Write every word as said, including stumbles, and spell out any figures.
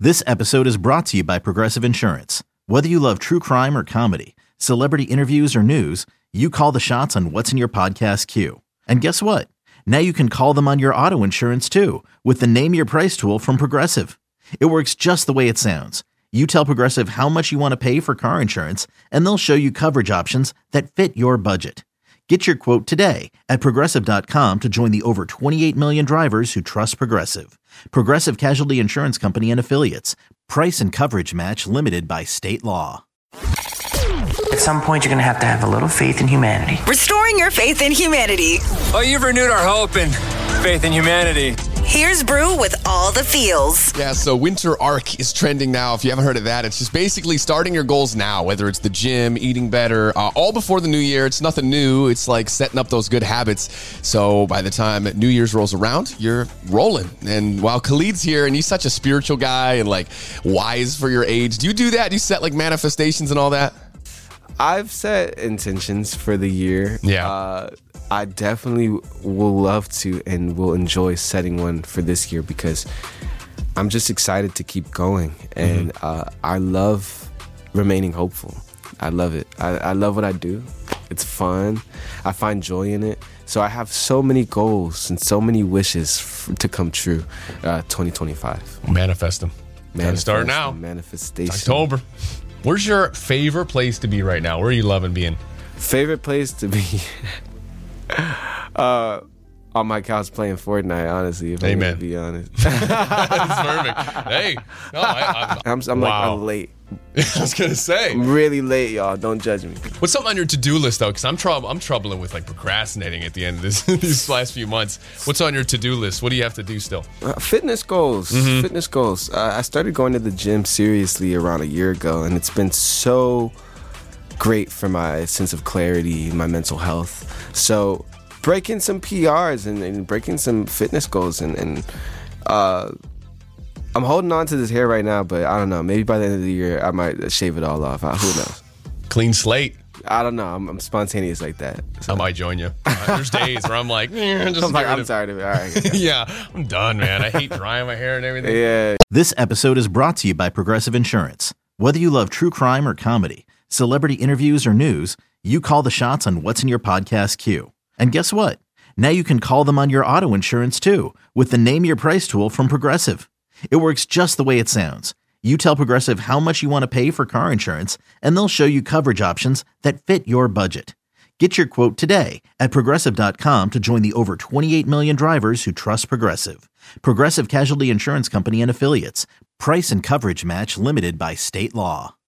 This episode is brought to you by Progressive Insurance. Whether you love true crime or comedy, celebrity interviews or news, you call the shots on what's in your podcast queue. And guess what? Now you can call them on your auto insurance too with the Name Your Price tool from Progressive. It works just the way it sounds. You tell Progressive how much you want to pay for car insurance, and they'll show you coverage options that fit your budget. Get your quote today at Progressive dot com to join the over twenty-eight million drivers who trust Progressive. Progressive Casualty Insurance Company and Affiliates. Price and coverage match limited by state law. At some point, you're going to have to have a little faith in humanity. Restoring your faith in humanity. Oh, you've renewed our hope and faith in humanity. Here's Brew with all the feels. Yeah, so Winter Arc is trending now. If you haven't heard of that, it's just basically starting your goals now, whether it's the gym, eating better, uh, all before the new year. It's nothing new. It's like setting up those good habits. So by the time New Year's rolls around, you're rolling. And while Khalid's here, and he's such a spiritual guy and like wise for your age, do you do that? Do you set like manifestations and all that? I've set intentions for the year. Yeah. Uh, I definitely will love to and will enjoy setting one for this year because I'm just excited to keep going. And mm-hmm. uh, I love remaining hopeful. I love it. I, I love what I do. It's fun. I find joy in it. So I have so many goals and so many wishes f- to come true uh, twenty twenty-five. Manifest them. Manifest, start now. Manifestation. It's October. Where's your favorite place to be right now? Where are you loving being? Favorite place to be? uh, on my couch playing Fortnite, honestly, if Amen. I'm gonna be honest. That's perfect. Hey. No, I, I'm, I'm wow. like, I'm late. I was going to say. I'm really late, y'all. Don't judge me. What's something on your to-do list, though? Because I'm, troub- I'm troubling with like procrastinating at the end of this these last few months. What's on your to-do list? What do you have to do still? Uh, fitness goals. Mm-hmm. Fitness goals. Uh, I started going to the gym seriously around a year ago, and it's been so great for my sense of clarity, my mental health. So breaking some P Rs and, and breaking some fitness goals and, and uh, I'm holding on to this hair right now, but I don't know. Maybe by the end of the year, I might shave it all off. Uh, who knows? Clean slate. I don't know. I'm, I'm spontaneous like that. So. I might join you. Uh, there's days where I'm like, eh, just I'm, like, I'm of- tired of it. All right. Yeah, I'm done, man. I hate drying my hair and everything. Yeah. This episode is brought to you by Progressive Insurance. Whether you love true crime or comedy, celebrity interviews or news, you call the shots on what's in your podcast queue. And guess what? Now you can call them on your auto insurance too with the Name Your Price tool from Progressive. It works just the way it sounds. You tell Progressive how much you want to pay for car insurance, and they'll show you coverage options that fit your budget. Get your quote today at Progressive dot com to join the over twenty-eight million drivers who trust Progressive. Progressive Casualty Insurance Company and Affiliates. Price and coverage match limited by state law.